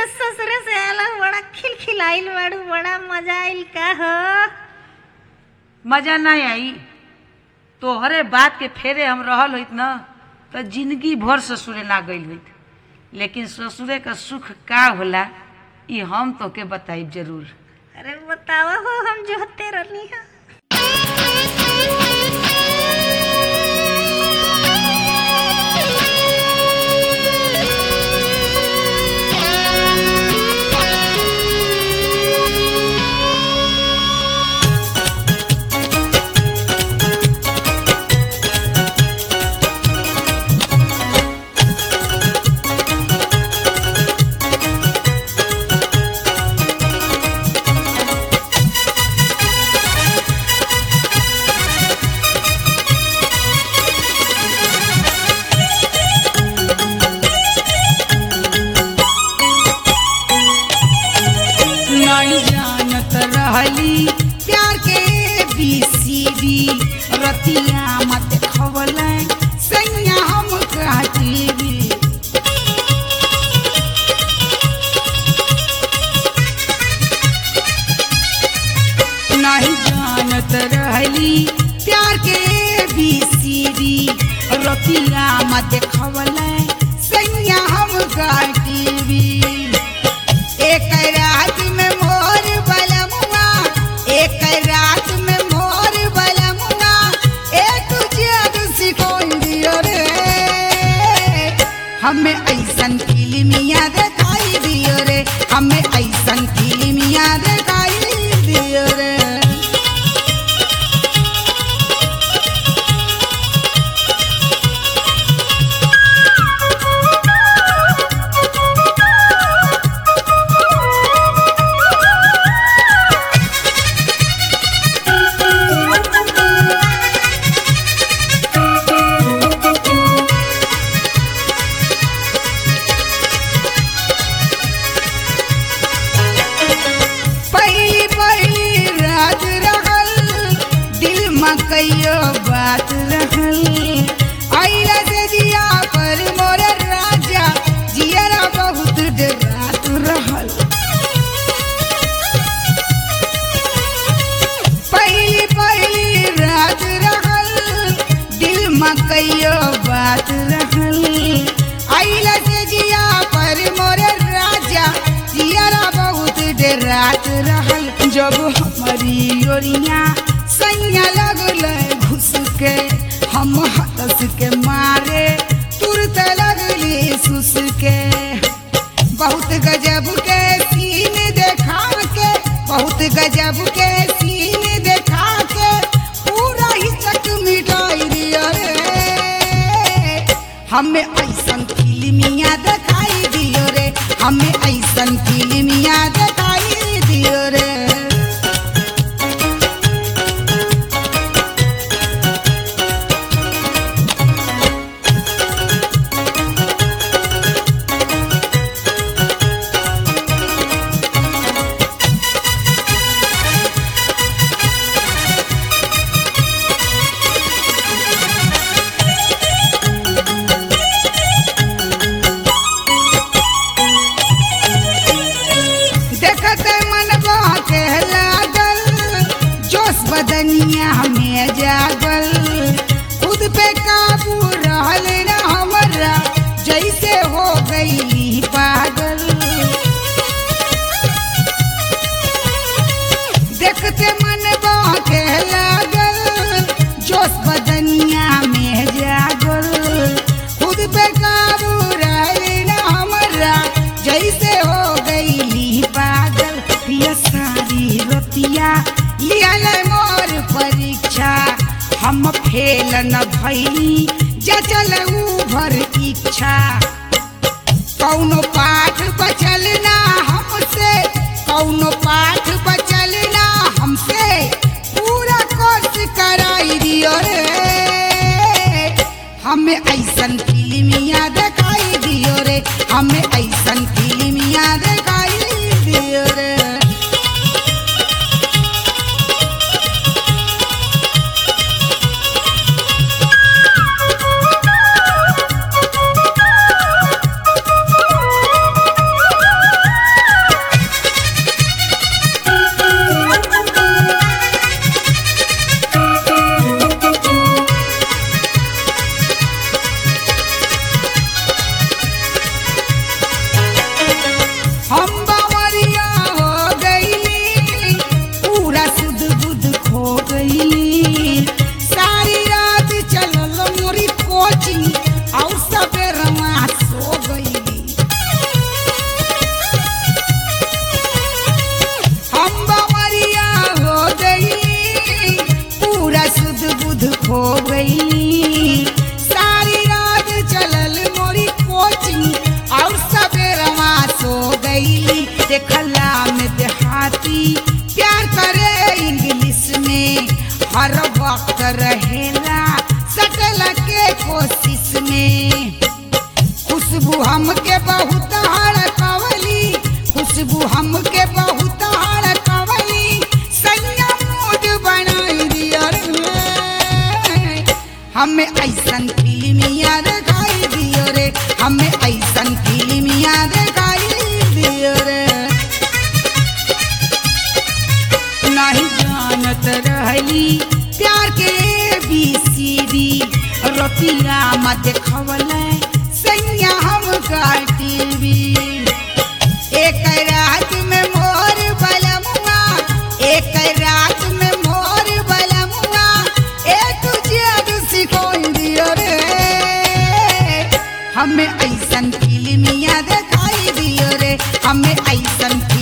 तो ससुरे से आला बड़ा खिलखिलाइल बाड़ू, बड़ा मजा आइल का हो? मजा नहीं आई तोहरे बात के फेरे हम रहल होइत न तो जिंदगी भर ससुरे ना गइल होइत, लेकिन ससुरे का सुख का होला ई हम तो के बताइब जरूर। अरे बतावा हो, हम जोहते रहनी है। प्यार के बीसीबी रतिया मत खवल सैया हम कहतीबी। नहीं जानत रहली प्यार के बीसीबी रतिया मत खवल सैया हम कहतीबी। एक रात में मोर बलमुआ, एक रात में मोर बलमुआ, तुझे सिखोई दियो रे। हमें ऐसन फिल्मिया दिखाई दियो रे, हमें ऐसन फिल्मिया दिखाई दियो रे। कईयो बात रहल आइला से दिया पर मोर राजा जियरा बहुत डरात रहल। पहली पहली रात रहल दिल में कईयो बात रहल आइला से दिया पर मोर राजा जियरा बहुत डरात रहल। जब हमारी ओरिया सैया लगल घुस के हम हंस के मारे तुरत लगली सुस के। बहुत गजब के सीन देखा के, बहुत गजब के सीन देखा के पूरा ही चक मिटाई दिया रे। हमें ऐसन फिल्मिया दिखाई दियो रे, हमें ऐसन फिल्मिया दिखाई दियो रे। बदनिया में जागल खुद पे काबू रहल न हमरा जैसे हो गई पागल। देखते मन के लागल जोश बदनिया में जागल खुद पे काबू रहल न हमरा जैसे हो गई पागल। पिया सारी रतिया लियल मोर परीक्षा हम फेल न भइली जचल भर इच्छा। कौनो पाठ बचल ना हमसे, कौनो पाठ बचल ना हमसे पूरा कोर्स कराई दियो रे। हमें ऐसन फिल्मिया दिखाई दियो रे, हमें ऐसन फिल्मिया दिखाई दियो रे। देखला में देहाती प्यार करे इंग्लिश में हर वक्त रहेला सटल के कोशिश में खुशबू हमके बहुत हड़कवली खुशबू हमके बहुत हड़कवली सैया मूड बनाई दिया रे हमें ऐसन फिल्मिया दिखाई दियो रे हमें ऐसन फिल्मिया दिखाई दियो रे नहीं जानत रहली प्यार के ABCD रोटिया मत खवले सैया हम टीवी एक रात में मोर बलमुआ एक रात में मोर बलमुआ तुझे सिखोई दियो रे हमें ऐसन फिल्मिया दिखाई दियो रे हमें ऐसन